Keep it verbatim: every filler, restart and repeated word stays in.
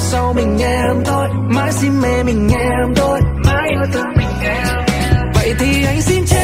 sau mình em thôi, mãi si mê mình em thôi, mãi yêu thương mình em. Vậy thì anh xin chết